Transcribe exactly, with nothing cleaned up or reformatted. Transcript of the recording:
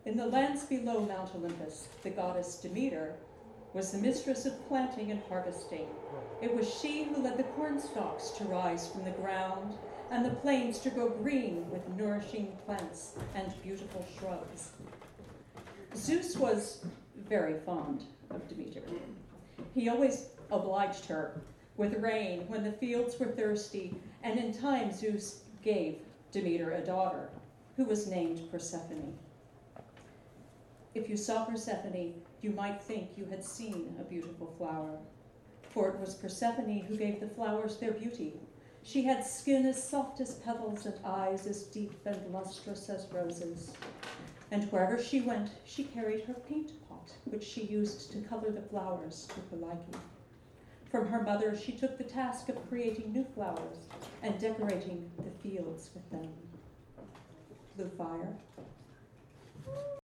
In the lands below Mount Olympus, the goddess Demeter was the mistress of planting and harvesting. It was she who led the corn stalks to rise from the ground and the plains to grow green with nourishing plants and beautiful shrubs. Zeus was very fond of Demeter. He always obliged her with rain when the fields were thirsty, and in time Zeus gave Demeter a daughter who was named Persephone. If you saw Persephone, you might think you had seen a beautiful flower, for it was Persephone who gave the flowers their beauty. She had skin as soft as pebbles and eyes as deep and lustrous as roses. And wherever she went, she carried her paint pot, which she used to color the flowers to her liking. From her mother, she took the task of creating new flowers and decorating the fields with them. Blue fire,